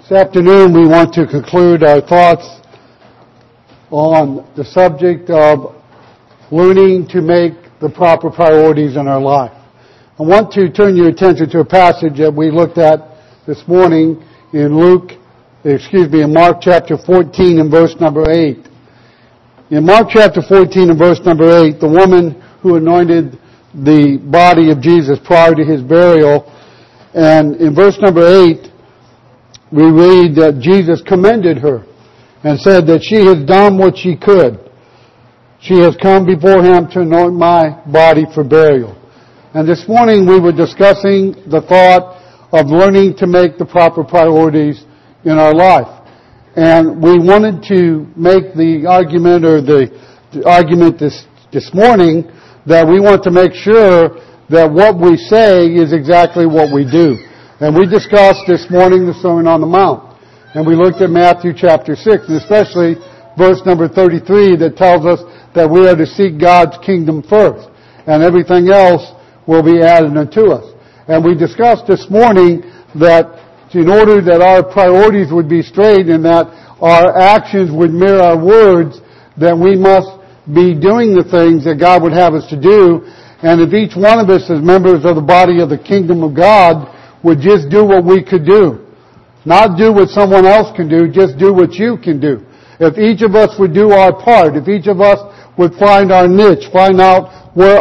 This afternoon we want to conclude our thoughts on the subject of learning to make the proper priorities in our life. I want to turn your attention to a passage that we looked at this morning in Mark chapter 14 and verse number 8. In Mark chapter 14 and verse number 8, the woman who anointed the body of Jesus prior to his burial, and in verse number 8, we read that Jesus commended her and said that she has done what she could. She has come before him to anoint my body for burial. And this morning we were discussing the thought of learning to make the proper priorities in our life. And we wanted to make the argument this morning that we want to make sure that what we say is exactly what we do. And we discussed this morning the Sermon on the Mount. And we looked at Matthew chapter 6, and especially verse number 33 that tells us that we are to seek God's kingdom first. And everything else will be added unto us. And we discussed this morning that in order that our priorities would be straight and that our actions would mirror our words, that we must be doing the things that God would have us to do. And if each one of us as members of the body of the kingdom of God would just do what we could do. Not do what someone else can do, just do what you can do. If each of us would do our part, if each of us would find our niche, find out where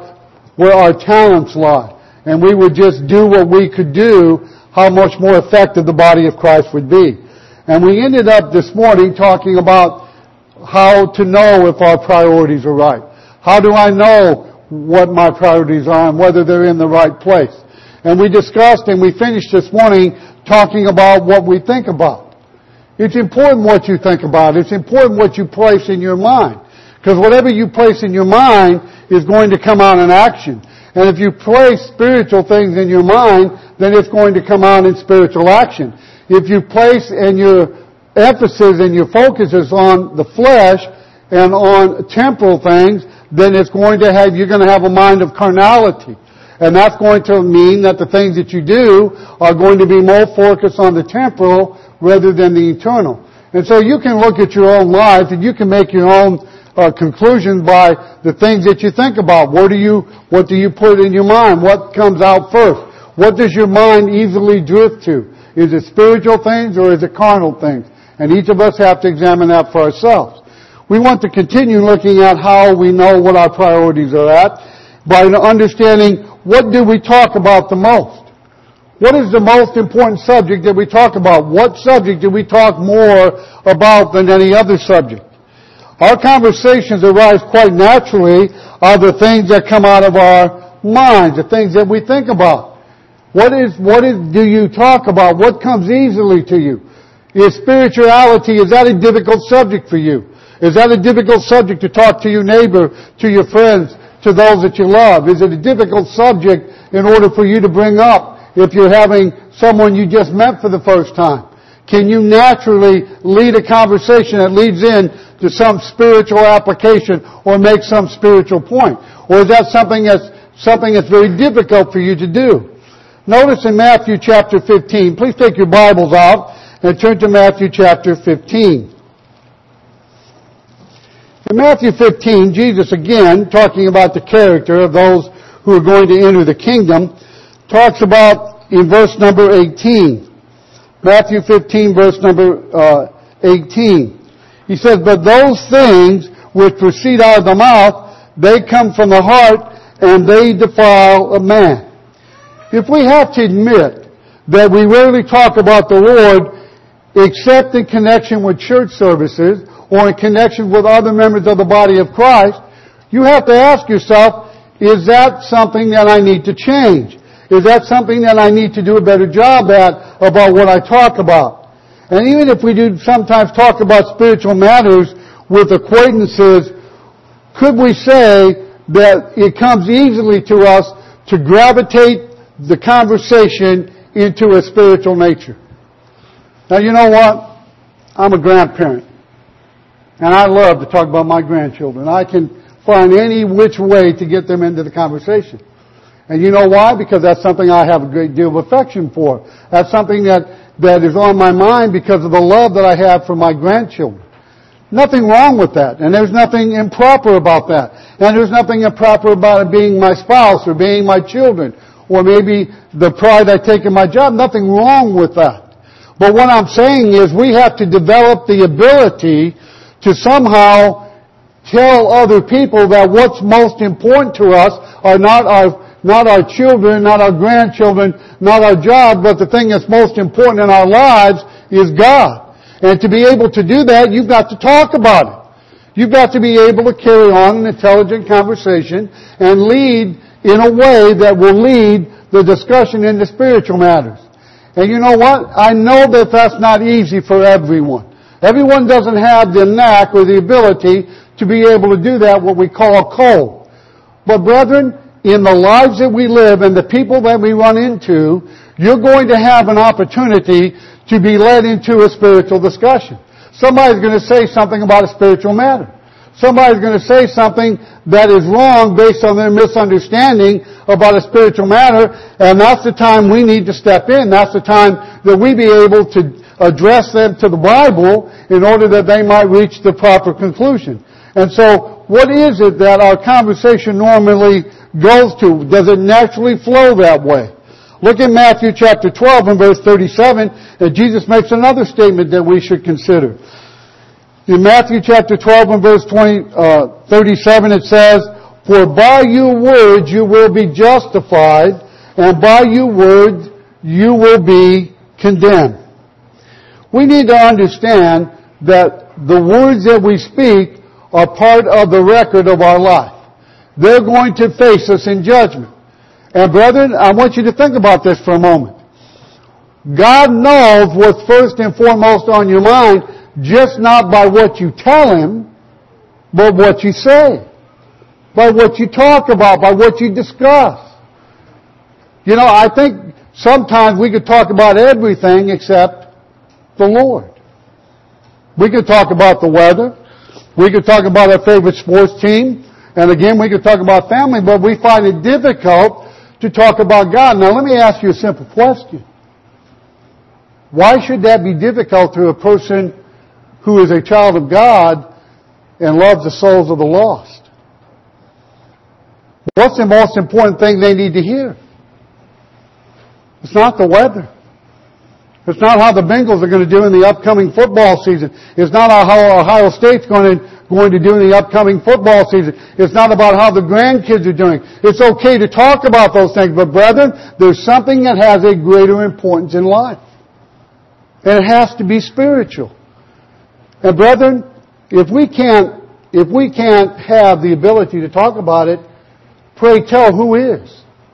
our talents lie, and we would just do what we could do, how much more effective the body of Christ would be. And we ended up this morning talking about how to know if our priorities are right. How do I know what my priorities are and whether they're in the right place? And we discussed and we finished this morning talking about what we think about. It's important what you think about. It's important what you place in your mind. Because whatever you place in your mind is going to come out in action. And if you place spiritual things in your mind, then it's going to come out in spiritual action. If you place and your emphasis and your focus is on the flesh and on temporal things, then you're going to have a mind of carnality. And that's going to mean that the things that you do are going to be more focused on the temporal rather than the eternal. And so you can look at your own life and you can make your own conclusions by the things that you think about. What do you put in your mind? What comes out first? What does your mind easily drift to? Is it spiritual things or is it carnal things? And each of us have to examine that for ourselves. We want to continue looking at how we know what our priorities are at by understanding what do we talk about the most. What is the most important subject that we talk about? What subject do we talk more about than any other subject? Our conversations arise quite naturally out of the things that come out of our minds, the things that we think about. What do you talk about? What comes easily to you? Is spirituality, is that a difficult subject for you? Is that a difficult subject to talk to your neighbor, to your friends, to those that you love? Is it a difficult subject in order for you to bring up if you're having someone you just met for the first time? Can you naturally lead a conversation that leads in to some spiritual application or make some spiritual point? Or is that something that's very difficult for you to do? Notice in Matthew chapter 15, please take your Bibles out and turn to Matthew chapter 15. In Matthew 15, Jesus again, talking about the character of those who are going to enter the kingdom, talks about in verse number 18. Matthew 15, verse number 18. He says, "But those things which proceed out of the mouth, they come from the heart, and they defile a man." If we have to admit that we rarely talk about the Lord except in connection with church services or in connection with other members of the body of Christ, you have to ask yourself, is that something that I need to change? Is that something that I need to do a better job at about what I talk about? And even if we do sometimes talk about spiritual matters with acquaintances, could we say that it comes easily to us to gravitate the conversation into a spiritual nature? Now, you know what? I'm a grandparent. And I love to talk about my grandchildren. I can find any which way to get them into the conversation. And you know why? Because that's something I have a great deal of affection for. That's something that that is on my mind because of the love that I have for my grandchildren. Nothing wrong with that. And there's nothing improper about that. And there's nothing improper about it being my spouse or being my children or maybe the pride I take in my job. Nothing wrong with that. But what I'm saying is we have to develop the ability to somehow tell other people that what's most important to us are not our children, not our grandchildren, not our job, but the thing that's most important in our lives is God. And to be able to do that, you've got to talk about it. You've got to be able to carry on an intelligent conversation and lead in a way that will lead the discussion into spiritual matters. And you know what? I know that that's not easy for everyone. Everyone doesn't have the knack or the ability to be able to do that, what we call cold. But brethren, in the lives that we live and the people that we run into, you're going to have an opportunity to be led into a spiritual discussion. Somebody's going to say something about a spiritual matter. Somebody's going to say something that is wrong based on their misunderstanding about a spiritual matter, and that's the time we need to step in. That's the time that we be able to address them to the Bible in order that they might reach the proper conclusion. And so, what is it that our conversation normally goes to? Does it naturally flow that way? Look at Matthew chapter 12 and verse 37, and Jesus makes another statement that we should consider. In Matthew chapter 12 and verse 37 it says, "For by your words you will be justified, and by your words you will be condemned." We need to understand that the words that we speak are part of the record of our life. They're going to face us in judgment. And brethren, I want you to think about this for a moment. God knows what's first and foremost on your mind, just not by what you tell Him, but what you say. By what you talk about, by what you discuss. You know, I think sometimes we could talk about everything except the Lord. We could talk about the weather. We could talk about our favorite sports team. And again, we could talk about family, but we find it difficult to talk about God. Now, let me ask you a simple question. Why should that be difficult to a person who is a child of God and loves the souls of the lost? What's the most important thing they need to hear? It's not the weather. It's not how the Bengals are going to do in the upcoming football season. It's not how Ohio State's going to do in the upcoming football season. It's not about how the grandkids are doing. It's okay to talk about those things, but brethren, there's something that has a greater importance in life. And it has to be spiritual. And brethren, if we can't have the ability to talk about it, pray tell who is.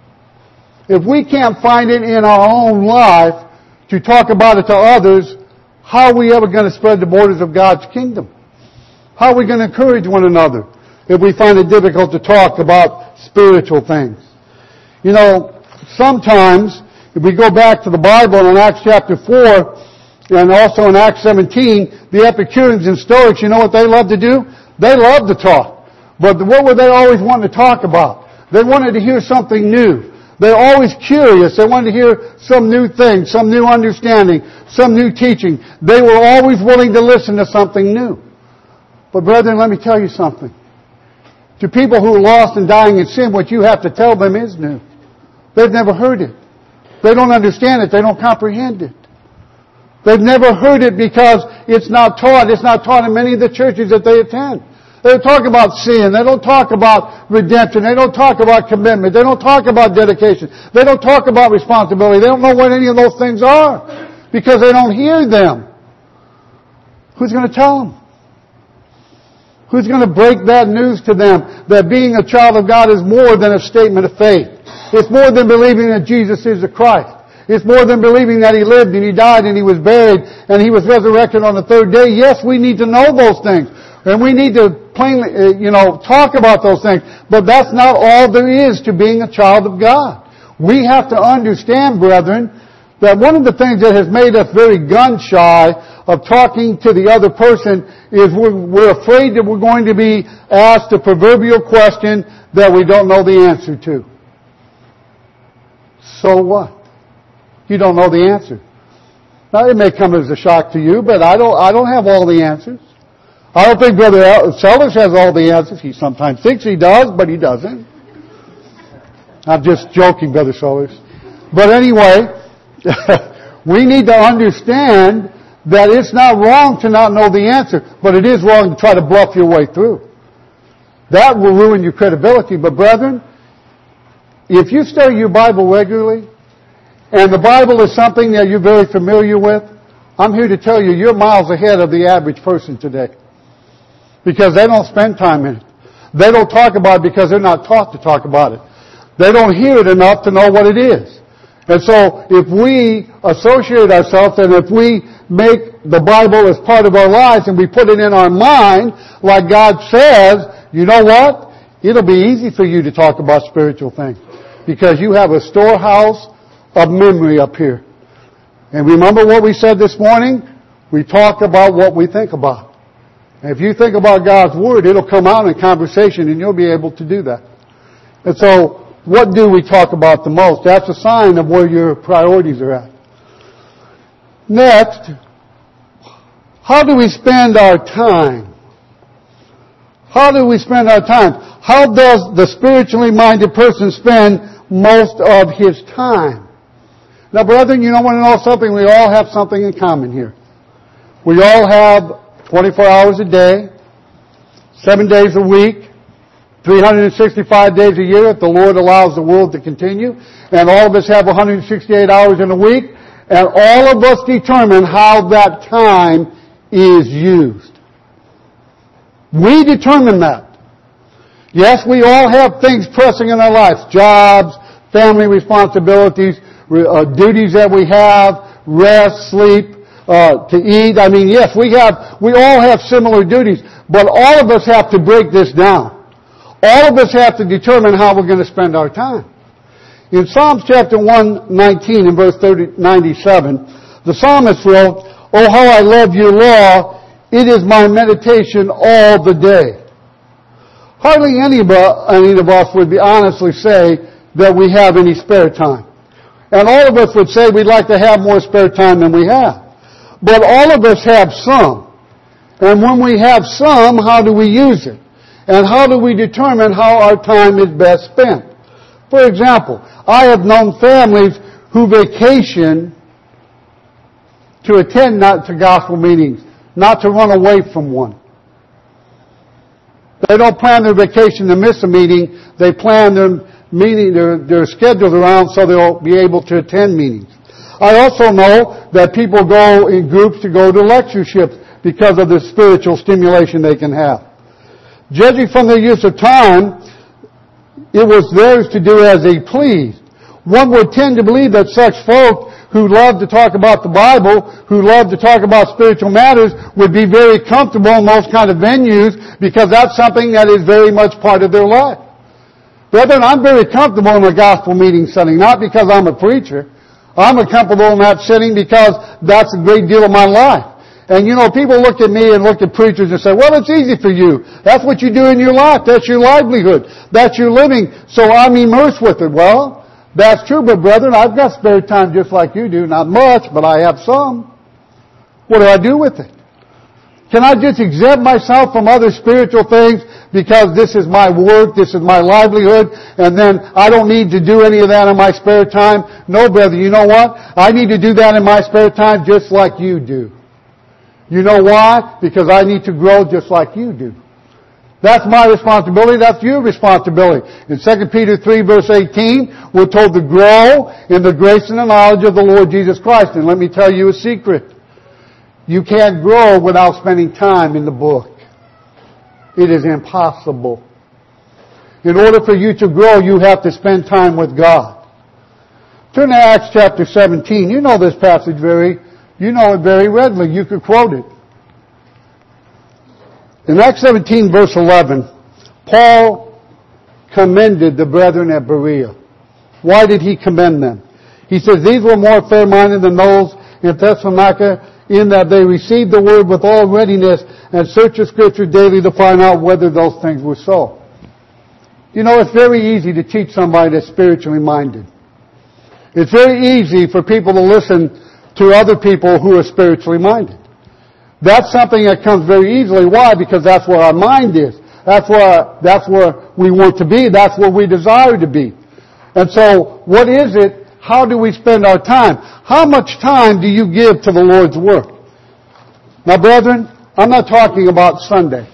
If we can't find it in our own life to talk about it to others, how are we ever going to spread the borders of God's kingdom? How are we going to encourage one another if we find it difficult to talk about spiritual things? You know, sometimes, if we go back to the Bible in Acts chapter 4 and also in Acts 17, the Epicureans and Stoics, you know what they love to do? They love to talk. But what were they always wanting to talk about? They wanted to hear something new. They're always curious. They wanted to hear some new thing, some new understanding, some new teaching. They were always willing to listen to something new. But brethren, let me tell you something. To people who are lost and dying in sin, what you have to tell them is new. They've never heard it. They don't understand it. They don't comprehend it. They've never heard it because it's not taught. It's not taught in many of the churches that they attend. They don't talk about sin. They don't talk about redemption. They don't talk about commitment. They don't talk about dedication. They don't talk about responsibility. They don't know what any of those things are because they don't hear them. Who's going to tell them? Who's going to break that news to them that being a child of God is more than a statement of faith? It's more than believing that Jesus is the Christ. It's more than believing that He lived and He died and He was buried and He was resurrected on the third day. Yes, we need to know those things. And we need to plainly, talk about those things. But that's not all there is to being a child of God. We have to understand, brethren, that one of the things that has made us very gun-shy of talking to the other person is we're afraid that we're going to be asked a proverbial question that we don't know the answer to. So what? You don't know the answer. Now, it may come as a shock to you, but I don't have all the answers. I don't think Brother Sellers has all the answers. He sometimes thinks he does, but he doesn't. I'm just joking, Brother Sellers. But anyway, we need to understand that it's not wrong to not know the answer, but it is wrong to try to bluff your way through. That will ruin your credibility. But brethren, if you study your Bible regularly, and the Bible is something that you're very familiar with, I'm here to tell you, you're miles ahead of the average person today. Because they don't spend time in it. They don't talk about it because they're not taught to talk about it. They don't hear it enough to know what it is. And so, if we associate ourselves and if we make the Bible as part of our lives and we put it in our mind, like God says, you know what? It'll be easy for you to talk about spiritual things. Because you have a storehouse of memory up here. And remember what we said this morning? We talk about what we think about. And if you think about God's Word, it'll come out in conversation and you'll be able to do that. And so, what do we talk about the most? That's a sign of where your priorities are at. Next, how do we spend our time? How do we spend our time? How does the spiritually minded person spend most of his time? Now, brethren, you don't want to know something? We all have something in common here. We all have 24 hours a day, 7 days a week, 365 days a year if the Lord allows the world to continue. And all of us have 168 hours in a week. And all of us determine how that time is used. We determine that. Yes, we all have things pressing in our lives. Jobs, family responsibilities, duties that we have, rest, sleep, to eat. I mean, yes, we all have similar duties, but all of us have to break this down. All of us have to determine how we're going to spend our time. In Psalms chapter 119 and verse 97, the psalmist wrote, "Oh, how I love your law. It is my meditation all the day." Hardly any of us would honestly say that we have any spare time. And all of us would say we'd like to have more spare time than we have. But all of us have some. And when we have some, how do we use it? And how do we determine how our time is best spent? For example, I have known families who vacation to attend not to gospel meetings, not to run away from one. They don't plan their vacation to miss a meeting. They plan their meeting, their schedules around so they'll be able to attend meetings. I also know that people go in groups to go to lectureships because of the spiritual stimulation they can have. Judging from their use of time, it was theirs to do as they pleased. One would tend to believe that such folk who love to talk about the Bible, who love to talk about spiritual matters, would be very comfortable in those kind of venues because that's something that is very much part of their life. Brethren, I'm very comfortable in a gospel meeting setting, not because I'm a preacher. I'm comfortable in that setting because that's a great deal of my life. And you know, people look at me and look at preachers and say, well, it's easy for you. That's what you do in your life. That's your livelihood. That's your living. So I'm immersed with it. Well, that's true, but brethren, I've got spare time just like you do. Not much, but I have some. What do I do with it? Can I just exempt myself from other spiritual things because this is my work, this is my livelihood, and then I don't need to do any of that in my spare time? No, brother, you know what? I need to do that in my spare time just like you do. You know why? Because I need to grow just like you do. That's my responsibility. That's your responsibility. In 2 Peter 3 verse 18, we're told to grow in the grace and the knowledge of the Lord Jesus Christ. And let me tell you a secret. You can't grow without spending time in the book. It is impossible. In order for you to grow, you have to spend time with God. Turn to Acts chapter 17. You know this passage you know it very readily. You could quote it. In Acts 17 verse 11, Paul commended the brethren at Berea. Why did he commend them? He says, these were more fair-minded than those in Thessalonica, in that they received the word with all readiness and searched the Scripture daily to find out whether those things were so. You know, it's very easy to teach somebody that's spiritually minded. It's very easy for people to listen to other people who are spiritually minded. That's something that comes very easily. Why? Because that's where our mind is. That's where we want to be. That's where we desire to be. And so, what is it? How do we spend our time? How much time do you give to the Lord's work? Now, brethren, I'm not talking about Sunday.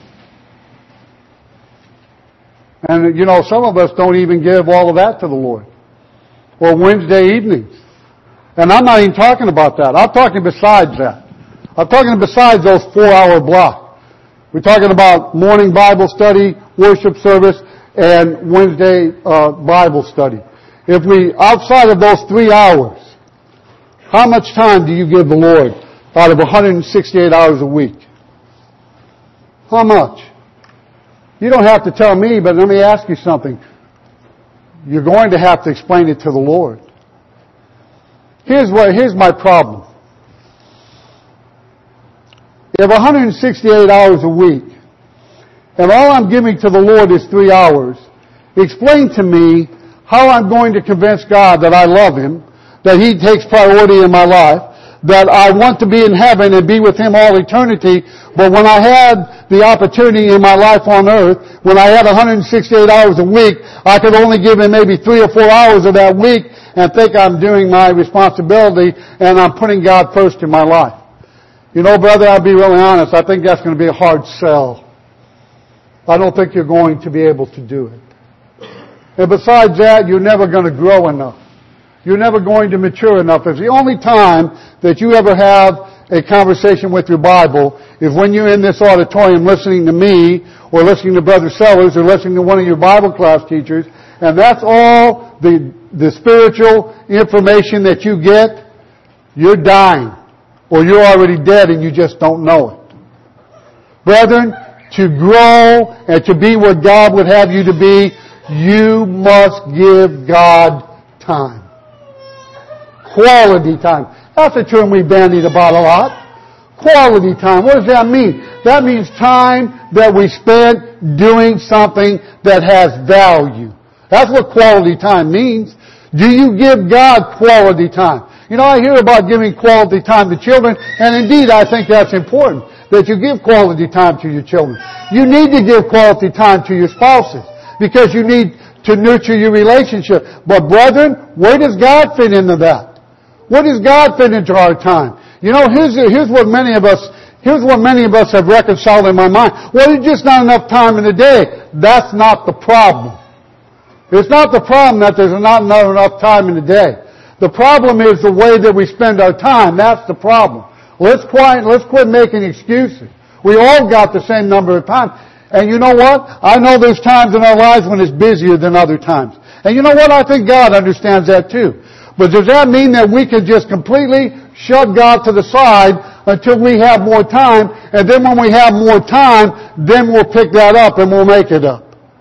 And, some of us don't even give all of that to the Lord. Or Wednesday evenings. And I'm not even talking about that. I'm talking besides that. I'm talking besides those 4-hour blocks. We're talking about morning Bible study, worship service, and Wednesday Bible study. Outside of those 3 hours, how much time do you give the Lord out of 168 hours a week? How much? You don't have to tell me, but let me ask you something. You're going to have to explain it to the Lord. Here's my problem. If 168 hours a week, and all I'm giving to the Lord is 3 hours, explain to me how I'm going to convince God that I love Him, that He takes priority in my life, that I want to be in heaven and be with Him all eternity, but when I had the opportunity in my life on earth, when I had 168 hours a week, I could only give Him maybe 3 or 4 hours of that week and think I'm doing my responsibility and I'm putting God first in my life. Brother, I'll be really honest, I think that's going to be a hard sell. I don't think you're going to be able to do it. And besides that, you're never going to grow enough. You're never going to mature enough. It's the only time that you ever have a conversation with your Bible is when you're in this auditorium listening to me or listening to Brother Sellers or listening to one of your Bible class teachers, and that's all the spiritual information that you get. You're dying. Or you're already dead and you just don't know it. Brethren, to grow and to be what God would have you to be, you must give God time. Quality time. That's a term we bandied about a lot. Quality time. What does that mean? That means time that we spend doing something that has value. That's what quality time means. Do you give God quality time? I hear about giving quality time to children, and indeed I think that's important, that you give quality time to your children. You need to give quality time to your spouses, because you need to nurture your relationship. But brethren, where does God fit into that? Where does God fit into our time? Here's what many of us have reconciled in my mind. Well, there's just not enough time in the day. That's not the problem. It's not the problem that there's not enough time in the day. The problem is the way that we spend our time. That's the problem. Let's quit making excuses. We all got the same number of time. And you know what? I know there's times in our lives when it's busier than other times. And you know what? I think God understands that too. But does that mean that we can just completely shut God to the side until we have more time, and then when we have more time, then we'll pick that up and we'll make it up?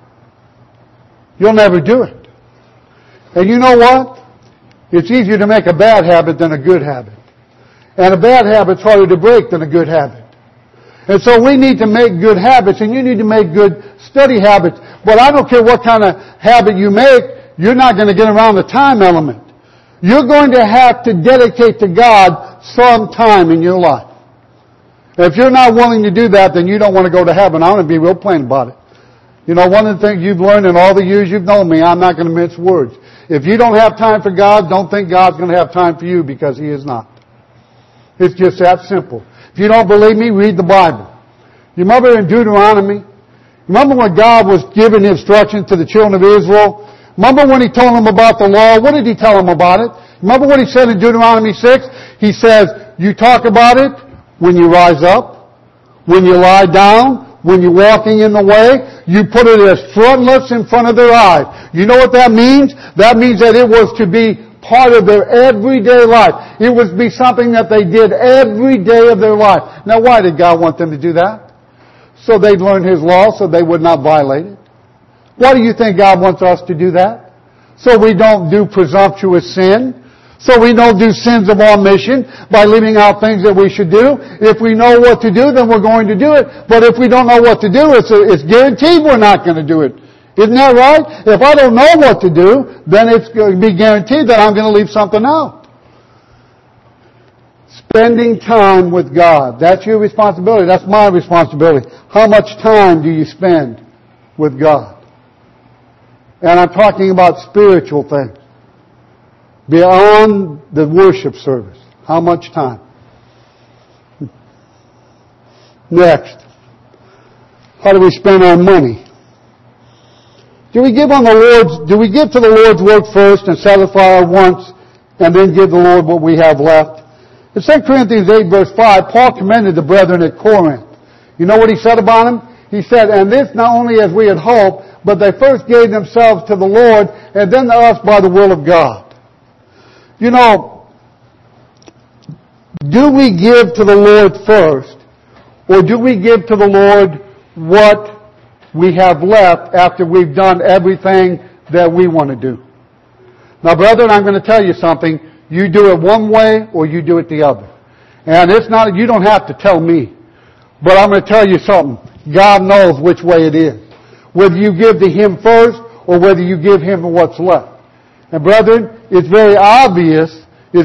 You'll never do it. And you know what? It's easier to make a bad habit than a good habit. And a bad habit's harder to break than a good habit. And so we need to make good habits, and you need to make good study habits. But I don't care what kind of habit you make, you're not going to get around the time element. You're going to have to dedicate to God some time in your life. If you're not willing to do that, then you don't want to go to heaven. I'm going to be real plain about it. One of the things you've learned in all the years you've known me, I'm not going to mince words. If you don't have time for God, don't think God's going to have time for you, because He is not. It's just that simple. If you don't believe me, read the Bible. You remember in Deuteronomy? Remember when God was giving instructions to the children of Israel? Remember when He told them about the law? What did He tell them about it? Remember what He said in Deuteronomy 6? He says, you talk about it when you rise up, when you lie down, when you're walking in the way. You put it as frontlets in front of their eyes. You know what that means? That means that it was to be part of their everyday life. It was to be something that they did every day of their life. Now, why did God want them to do that? So they'd learn His law, so they would not violate it. Why do you think God wants us to do that? So we don't do presumptuous sin. So we don't do sins of omission by leaving out things that we should do. If we know what to do, then we're going to do it. But if we don't know what to do, it's guaranteed we're not going to do it. Isn't that right? If I don't know what to do, then it's going to be guaranteed that I'm going to leave something out. Spending time with God. That's your responsibility. That's my responsibility. How much time do you spend with God? And I'm talking about spiritual things. Beyond the worship service. How much time? Next. How do we spend our money? Do we give to the Lord's work first and satisfy our wants and then give the Lord what we have left? In 2 Corinthians 8 verse 5, Paul commended the brethren at Corinth. You know what he said about them? He said, and this not only as we had hoped, but they first gave themselves to the Lord and then to us by the will of God. You know, do we give to the Lord first, or do we give to the Lord what we have left after we've done everything that we want to do? Now, brethren, I'm going to tell you something. You do it one way or you do it the other. And it's not, you don't have to tell me. But I'm going to tell you something. God knows which way it is. Whether you give to Him first or whether you give Him what's left. And brethren, it's very obvious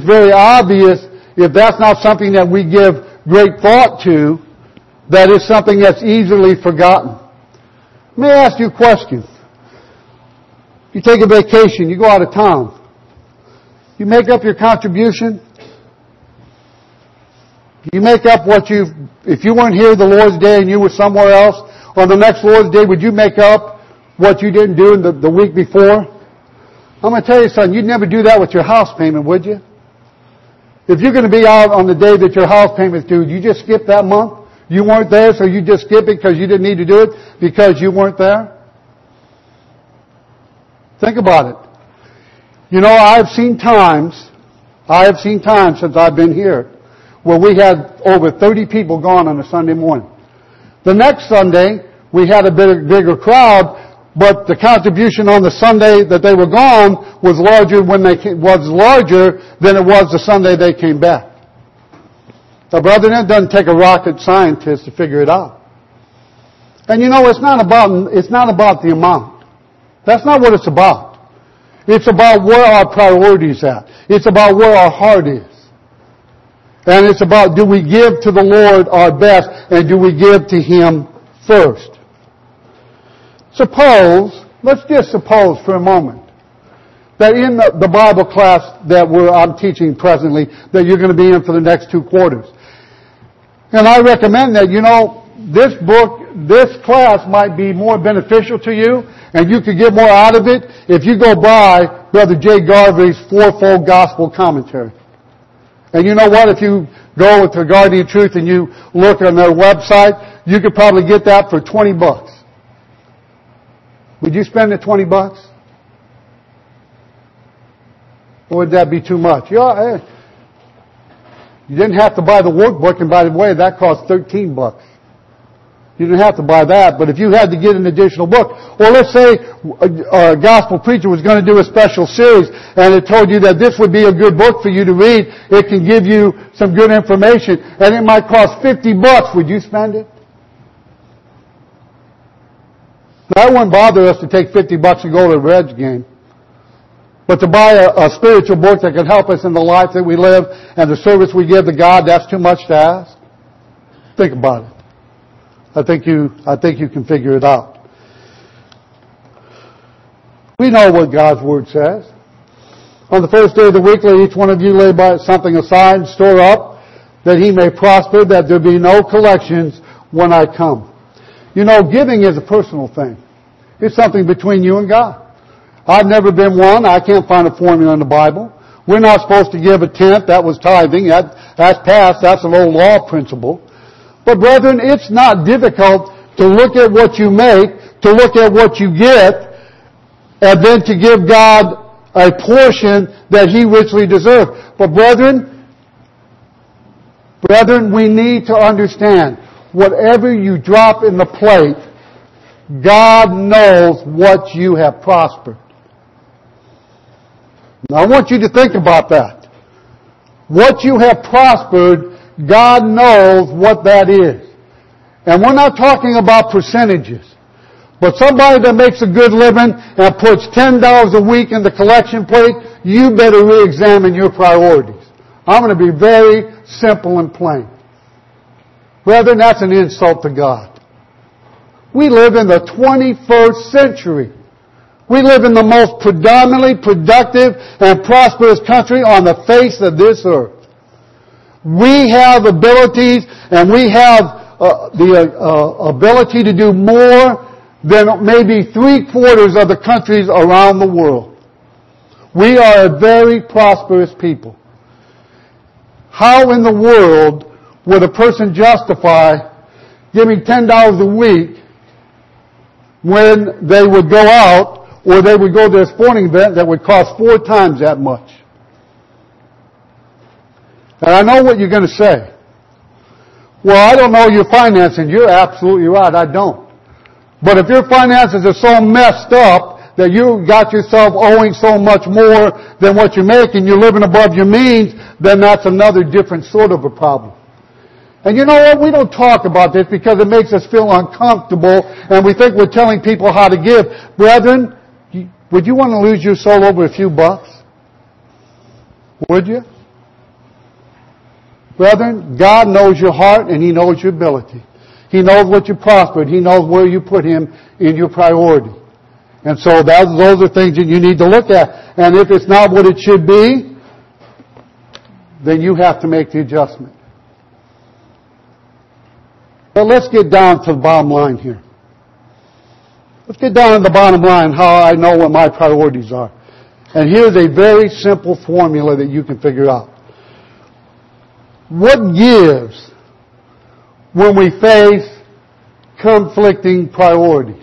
if that's not something that we give great thought to, that is something that's easily forgotten. Let me ask you a question. You take a vacation, you go out of town. You make up your contribution. You make up if you weren't here the Lord's Day and you were somewhere else, on the next Lord's Day, would you make up what you didn't do in the week before? I'm going to tell you something, you'd never do that with your house payment, would you? If you're going to be out on the day that your house payment's due, you just skip that month? You weren't there, so you just skip it because you didn't need to do it because you weren't there? Think about it. You know, I've seen times since I've been here where we had over 30 people gone on a Sunday morning. The next Sunday, we had a bigger crowd, but the contribution on the Sunday that they were gone was larger than it was the Sunday they came back. Now, brethren, it doesn't take a rocket scientist to figure it out. And you know, it's not about the amount. That's not what it's about. It's about where our priority's at. It's about where our heart is. And it's about, do we give to the Lord our best, and do we give to Him first? Let's just suppose for a moment, that in the Bible class that I'm teaching presently, that you're going to be in for the next 2 quarters. And I recommend that, you know, this class might be more beneficial to you, and you could get more out of it if you go by Brother Jay Garvey's Fourfold Gospel Commentary. And you know what? If you go with the Guardian Truth and you look on their website, you could probably get that for $20. Would you spend the $20? Or would that be too much? You didn't have to buy the workbook, and by the way, that cost $13. You didn't have to buy that, but if you had to get an additional book, or let's say a gospel preacher was going to do a special series, and it told you that this would be a good book for you to read, it can give you some good information, and it might cost $50, would you spend it? That wouldn't bother us to take $50 and go to a Reds game. But to buy a spiritual book that can help us in the life that we live and the service we give to God, that's too much to ask? Think about it. I think you can figure it out. We know what God's Word says. On the first day of the week, let each one of you lay by something aside and store up, that he may prosper, that there be no collections when I come. You know, giving is a personal thing. It's something between you and God. I've never been one. I can't find a formula in the Bible. We're not supposed to give a tenth. That was tithing. That's past. That's an old law principle. But brethren, it's not difficult to look at what you make, to look at what you get, and then to give God a portion that He richly deserves. But brethren, we need to understand, whatever you drop in the plate, God knows what you have prospered. Now I want you to think about that. What you have prospered, God knows what that is. And we're not talking about percentages. But somebody that makes a good living and puts $10 a week in the collection plate, you better re-examine your priorities. I'm going to be very simple and plain. Brethren, that's an insult to God. We live in the 21st century. We live in the most predominantly productive and prosperous country on the face of this earth. We have abilities and we have the ability to do more than maybe 3/4 of the countries around the world. We are a very prosperous people. How in the world would a person justify giving $10 a week when they would go out or they would go to a sporting event that would cost 4 times that much? And I know what you're going to say. Well, I don't know your finances. You're absolutely right, I don't. But if your finances are so messed up that you got yourself owing so much more than what you make and you're living above your means, then that's another different sort of a problem. And you know what? We don't talk about this because it makes us feel uncomfortable and we think we're telling people how to give. Brethren, would you want to lose your soul over a few bucks? Would you? Brethren, God knows your heart and He knows your ability. He knows what you prospered. He knows where you put Him in your priority. And so those are things that you need to look at. And if it's not what it should be, then you have to make the adjustment. But let's get down to the bottom line here. Let's get down to the bottom line, how I know what my priorities are. And here's a very simple formula that you can figure out. What gives when we face conflicting priorities?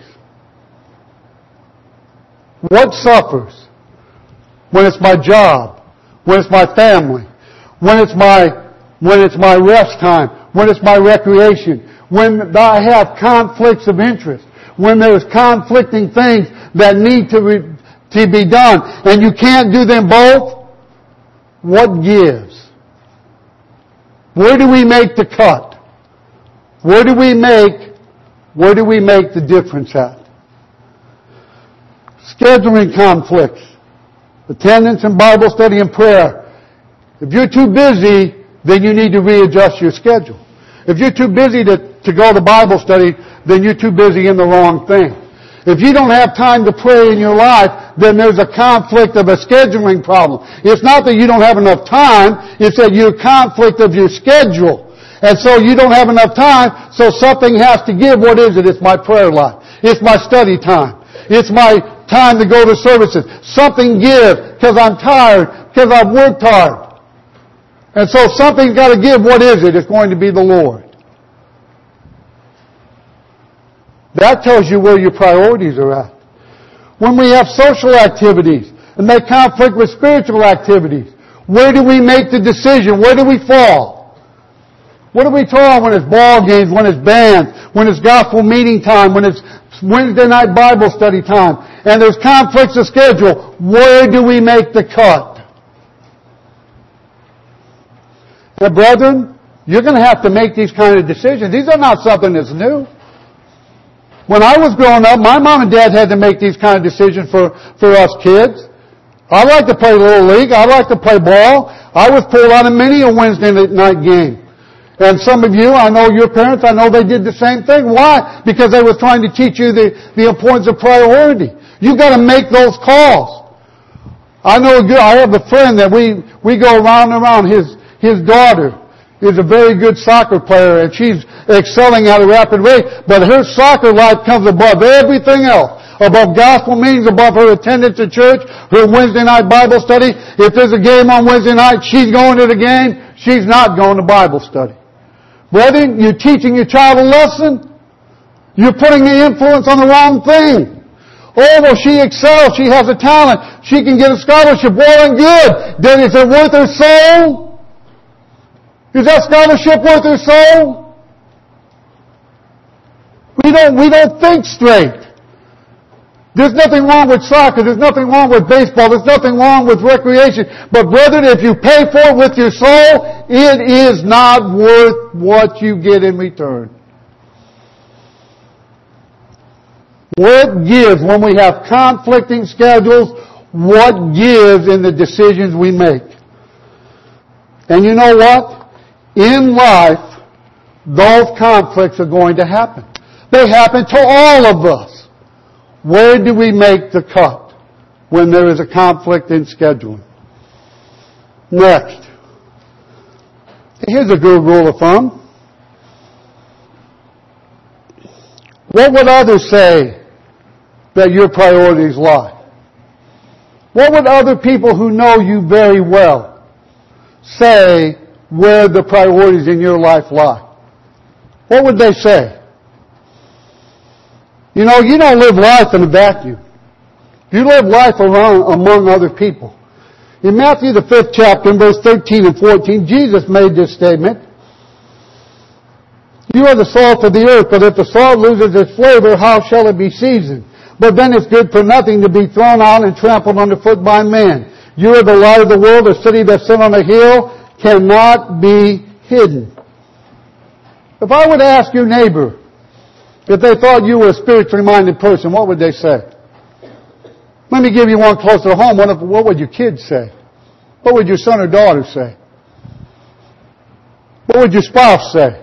What suffers when it's my job, when it's my family, when it's my rest time, when it's my recreation, when I have conflicts of interest, when there's conflicting things that need to be done, and you can't do them both? What gives? Where do we make the cut? Where do we make the difference at? Scheduling conflicts, attendance in Bible study and prayer. If you're too busy, then you need to readjust your schedule. If you're too busy to go to Bible study, then you're too busy in the wrong thing. If you don't have time to pray in your life, then there's a conflict of a scheduling problem. It's not that you don't have enough time, it's that you're conflict of your schedule. And so you don't have enough time, so something has to give. What is it? It's my prayer life. It's my study time. It's my time to go to services. Something gives because I'm tired, because I've worked hard. And so something's got to give. What is it? It's going to be the Lord. That tells you where your priorities are at. When we have social activities and they conflict with spiritual activities, where do we make the decision? Where do we fall? What do we fall when it's ball games, when it's bands, when it's gospel meeting time, when it's Wednesday night Bible study time, and there's conflicts of schedule? Where do we make the cut? Now, brethren, you're going to have to make these kind of decisions. These are not something that's new. When I was growing up, my mom and dad had to make these kind of decisions for us kids. I like to play Little League. I like to play ball. I was pulled out of many a Wednesday night game. And some of you, I know your parents, I know they did the same thing. Why? Because they were trying to teach you the importance of priority. You've got to make those calls. I have a friend that we go around and around. His daughter is a very good soccer player, and she's excelling at a rapid rate, but her soccer life comes above everything else. Above gospel meetings, above her attendance at church, her Wednesday night Bible study. If there's a game on Wednesday night, she's going to the game. She's not going to Bible study. Brethren, you're teaching your child a lesson. You're putting the influence on the wrong thing. Oh, well, she excels. She has a talent. She can get a scholarship. Well and good. Then is it worth her soul? Is that scholarship worth her soul? We don't think straight. There's nothing wrong with soccer. There's nothing wrong with baseball. There's nothing wrong with recreation. But brethren, if you pay for it with your soul, it is not worth what you get in return. What gives when we have conflicting schedules? What gives in the decisions we make? And you know what? In life, those conflicts are going to happen. They happen to all of us. Where do we make the cut when there is a conflict in scheduling? Next. Here's a good rule of thumb. What would others say that your priorities lie? What would other people who know you very well say where the priorities in your life lie? What would they say? You know, you don't live life in a vacuum. You live life among other people. In Matthew the 5th chapter, in verse 13 and 14, Jesus made this statement. You are the salt of the earth, but if the salt loses its flavor, how shall it be seasoned? But then it's good for nothing to be thrown out and trampled underfoot by man. You are the light of the world. A city that's set on a hill cannot be hidden. If I were to ask your neighbor if they thought you were a spiritually minded person, what would they say? Let me give you one closer to home. What would your kids say? What would your son or daughter say? What would your spouse say?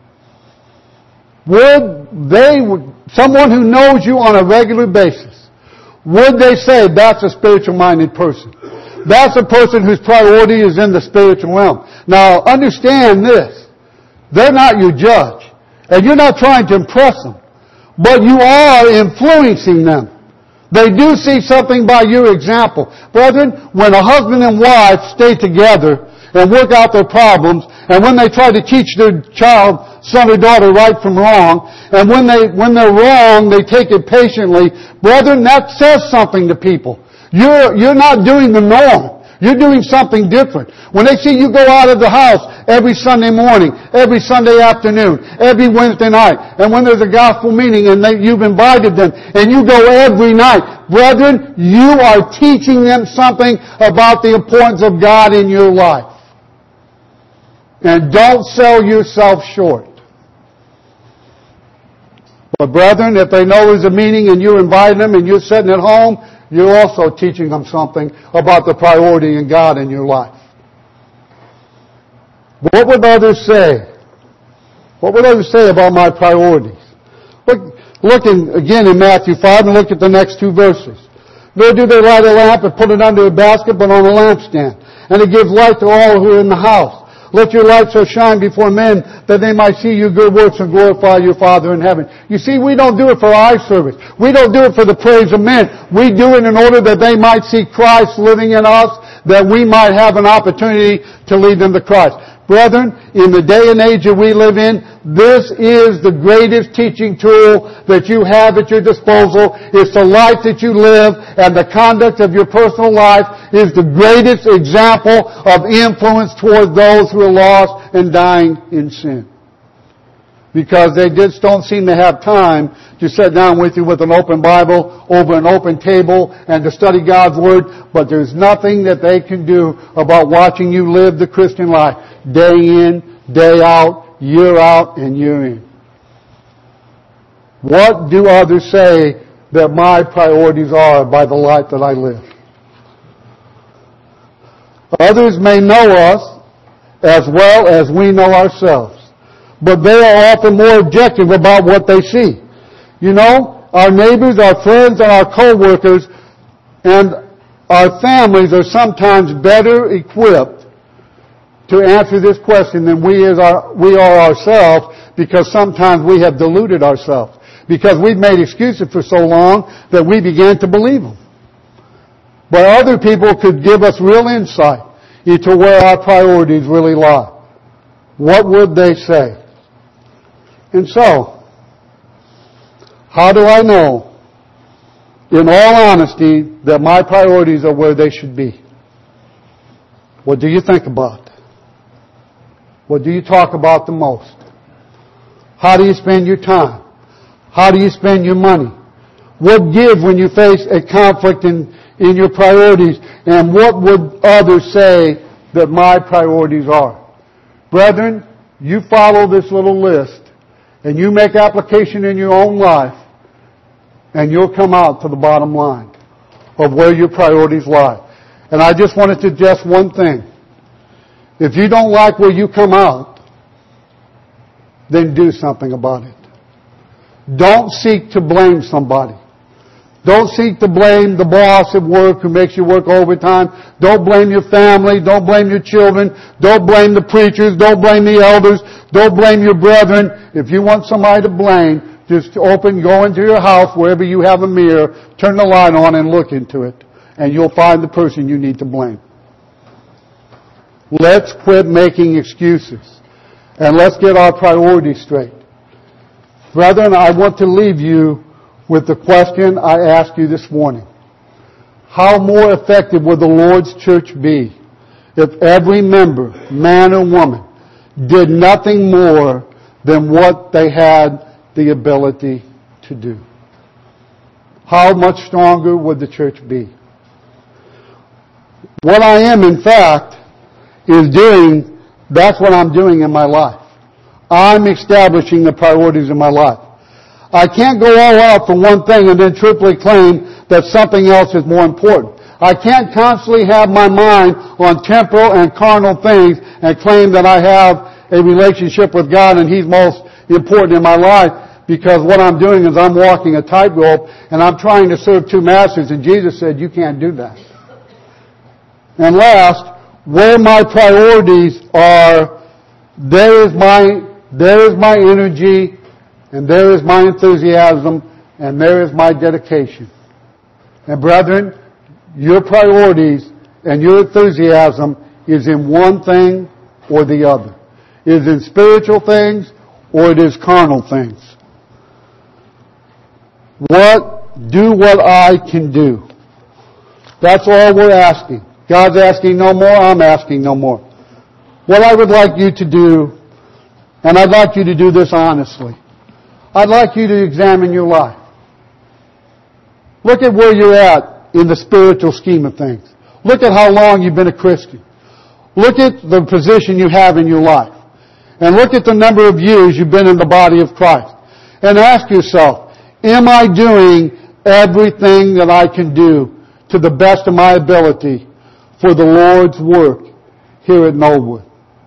Someone who knows you on a regular basis, would they say that's a spiritual minded person? That's a person whose priority is in the spiritual realm. Now understand this. They're not your judge. And you're not trying to impress them. But you are influencing them. They do see something by your example. Brethren, when a husband and wife stay together and work out their problems, and when they try to teach their child, son or daughter, right from wrong, and when they're wrong, they take it patiently, brethren, that says something to people. You're not doing the norm. You're doing something different. When they see you go out of the house every Sunday morning, every Sunday afternoon, every Wednesday night, and when there's a gospel meeting and you've invited them, and you go every night, brethren, you are teaching them something about the importance of God in your life. And don't sell yourself short. But brethren, if they know there's a meeting and you invite them and you're sitting at home, you're also teaching them something about the priority in God in your life. What would others say? What would others say about my priorities? Look again in Matthew 5 and look at the next two verses. Nor do they light a lamp and put it under a basket, but on a lampstand. And it gives light to all who are in the house. Let your light so shine before men that they might see your good works and glorify your Father in heaven. You see, we don't do it for eye service. We don't do it for the praise of men. We do it in order that they might see Christ living in us, that we might have an opportunity to lead them to Christ. Brethren, in the day and age that we live in, this is the greatest teaching tool that you have at your disposal. It's the life that you live, and the conduct of your personal life is the greatest example of influence toward those who are lost and dying in sin. Because they just don't seem to have time to sit down with you with an open Bible over an open table and to study God's Word, but there's nothing that they can do about watching you live the Christian life day in, day out, and year in. What do others say that my priorities are by the life that I live? Others may know us as well as we know ourselves, but they are often more objective about what they see. You know, our neighbors, our friends, and our co-workers and our families are sometimes better equipped to answer this question than we are ourselves, because sometimes we have deluded ourselves. Because we've made excuses for so long that we began to believe them. But other people could give us real insight into where our priorities really lie. What would they say? And so, how do I know, in all honesty, that my priorities are where they should be? What do you think about? What do you talk about the most? How do you spend your time? How do you spend your money? What give when you face a conflict in your priorities? And what would others say that my priorities are? Brethren, you follow this little list and you make application in your own life, and you'll come out to the bottom line of where your priorities lie. And I just want to suggest one thing. If you don't like where you come out, then do something about it. Don't seek to blame somebody. Don't seek to blame the boss at work who makes you work overtime. Don't blame your family. Don't blame your children. Don't blame the preachers. Don't blame the elders. Don't blame your brethren. If you want somebody to blame, just go into your house, wherever you have a mirror, turn the light on and look into it. And you'll find the person you need to blame. Let's quit making excuses. And let's get our priorities straight. Brethren, I want to leave you with the question I asked you this morning. How more effective would the Lord's church be if every member, man or woman, did nothing more than what they had the ability to do? How much stronger would the church be? What I am, in fact, is doing, that's what I'm doing in my life. I'm establishing the priorities of my life. I can't go all out for one thing and then triply claim that something else is more important. I can't constantly have my mind on temporal and carnal things and claim that I have a relationship with God and He's most important in my life, because what I'm doing is I'm walking a tightrope and I'm trying to serve two masters, and Jesus said, you can't do that. And last, where my priorities are, there is my energy, and there is my enthusiasm, and there is my dedication. And brethren, your priorities and your enthusiasm is in one thing or the other. It is in spiritual things or it is carnal things. Do what I can do. That's all we're asking. God's asking no more, I'm asking no more. What I would like you to do, and I'd like you to do this honestly, I'd like you to examine your life. Look at where you're at in the spiritual scheme of things. Look at how long you've been a Christian. Look at the position you have in your life. And look at the number of years you've been in the body of Christ. And ask yourself, am I doing everything that I can do to the best of my ability for the Lord's work here at Knollwood?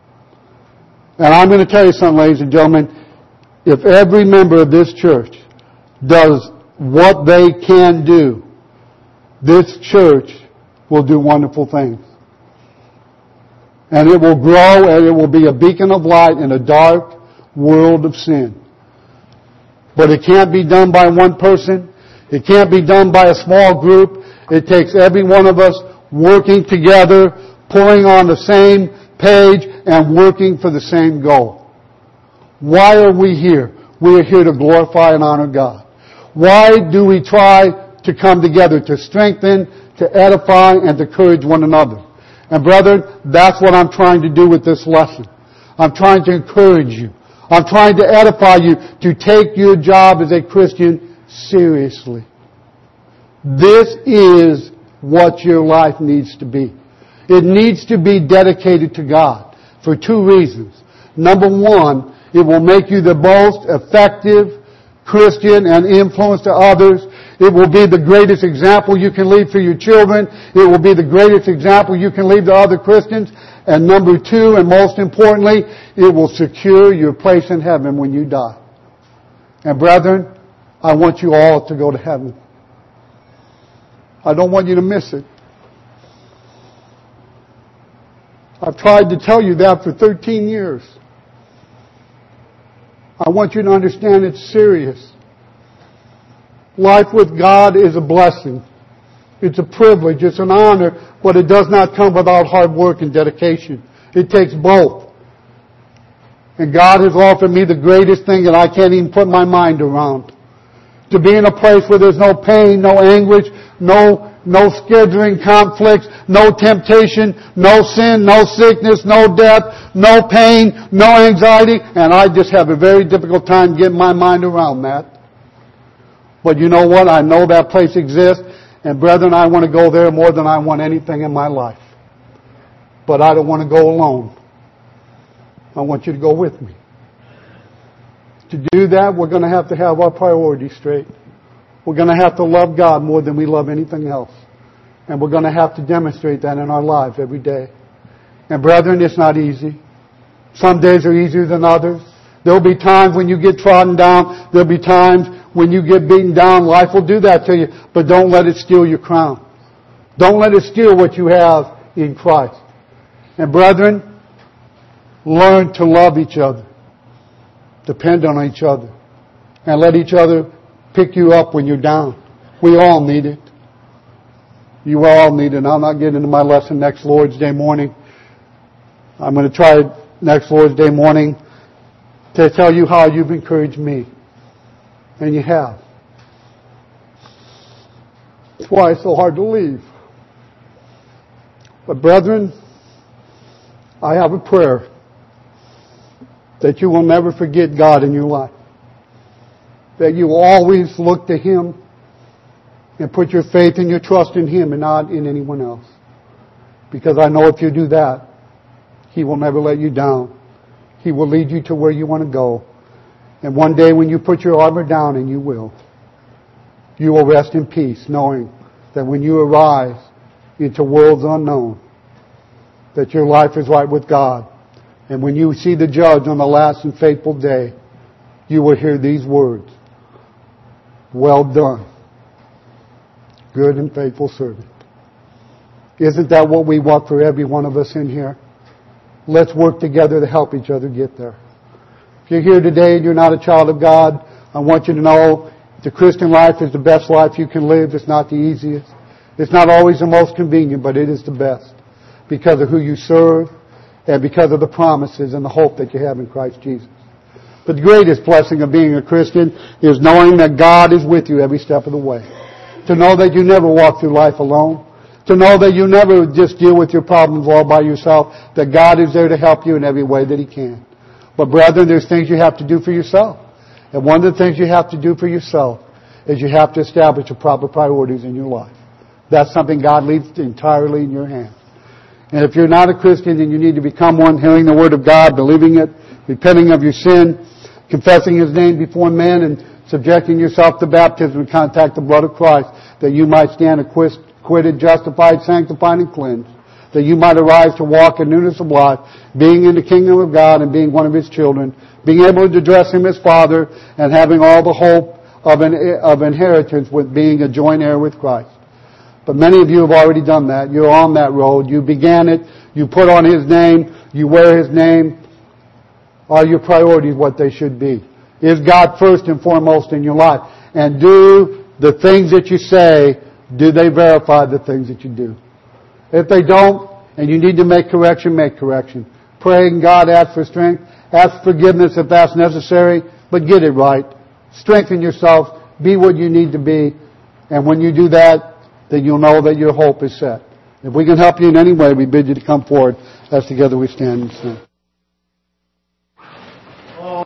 And I'm going to tell you something, ladies and gentlemen. If every member of this church does what they can do, this church will do wonderful things. And it will grow, and it will be a beacon of light in a dark world of sin. But it can't be done by one person. It can't be done by a small group. It takes every one of us working together, pulling on the same page, and working for the same goal. Why are we here? We are here to glorify and honor God. Why do we try to come together? To strengthen, to edify, and to encourage one another. And brethren, that's what I'm trying to do with this lesson. I'm trying to encourage you. I'm trying to edify you to take your job as a Christian seriously. This is what your life needs to be. It needs to be dedicated to God for two reasons. Number one, it will make you the most effective Christian and influence to others. It will be the greatest example you can leave for your children. It will be the greatest example you can leave to other Christians. And number two, and most importantly, it will secure your place in heaven when you die. And brethren, I want you all to go to heaven. I don't want you to miss it. I've tried to tell you that for 13 years. I want you to understand it's serious. Life with God is a blessing. It's a privilege. It's an honor, but it does not come without hard work and dedication. It takes both. And God has offered me the greatest thing that I can't even put my mind around. To be in a place where there's no pain, no anguish, no scheduling conflicts, no temptation, no sin, no sickness, no death, no pain, no anxiety, and I just have a very difficult time getting my mind around that. But you know what? I know that place exists, and brethren, I want to go there more than I want anything in my life. But I don't want to go alone. I want you to go with me. To do that, we're going to have our priorities straight. We're going to have to love God more than we love anything else. And we're going to have to demonstrate that in our lives every day. And brethren, it's not easy. Some days are easier than others. There'll be times when you get trodden down. There'll be times when you get beaten down. Life will do that to you. But don't let it steal your crown. Don't let it steal what you have in Christ. And brethren, learn to love each other. Depend on each other. And let each other pick you up when you're down. We all need it. You all need it. I'm not getting into my lesson next Lord's Day morning. I'm going to try next Lord's Day morning to tell you how you've encouraged me. And you have. That's why it's so hard to leave. But brethren, I have a prayer that you will never forget God in your life. That you will always look to Him and put your faith and your trust in Him and not in anyone else. Because I know if you do that, He will never let you down. He will lead you to where you want to go. And one day when you put your armor down, and you will rest in peace, knowing that when you arise into worlds unknown, that your life is right with God. And when you see the judge on the last and fateful day, you will hear these words: "Well done, good and faithful servant." Isn't that what we want for every one of us in here? Let's work together to help each other get there. If you're here today and you're not a child of God, I want you to know the Christian life is the best life you can live. It's not the easiest. It's not always the most convenient, but it is the best because of who you serve and because of the promises and the hope that you have in Christ Jesus. But the greatest blessing of being a Christian is knowing that God is with you every step of the way. To know that you never walk through life alone. To know that you never just deal with your problems all by yourself. That God is there to help you in every way that He can. But brethren, there's things you have to do for yourself. And one of the things you have to do for yourself is you have to establish the proper priorities in your life. That's something God leaves entirely in your hands. And if you're not a Christian and you need to become one, hearing the Word of God, believing it, repenting of your sin, confessing His name before men, and subjecting yourself to baptism and contact the blood of Christ, that you might stand acquitted, justified, sanctified, and cleansed, that you might arise to walk in newness of life, being in the kingdom of God and being one of His children, being able to address Him as Father, and having all the hope of inheritance with being a joint heir with Christ. But many of you have already done that. You're on that road. You began it. You put on His name. You wear His name. Are your priorities what they should be? Is God first and foremost in your life? And do the things that you say, do they verify the things that you do? If they don't, and you need to make correction, make correction. Praying God, ask for strength. Ask forgiveness if that's necessary, but get it right. Strengthen yourself. Be what you need to be. And when you do that, then you'll know that your hope is set. If we can help you in any way, we bid you to come forward as together we stand and sing.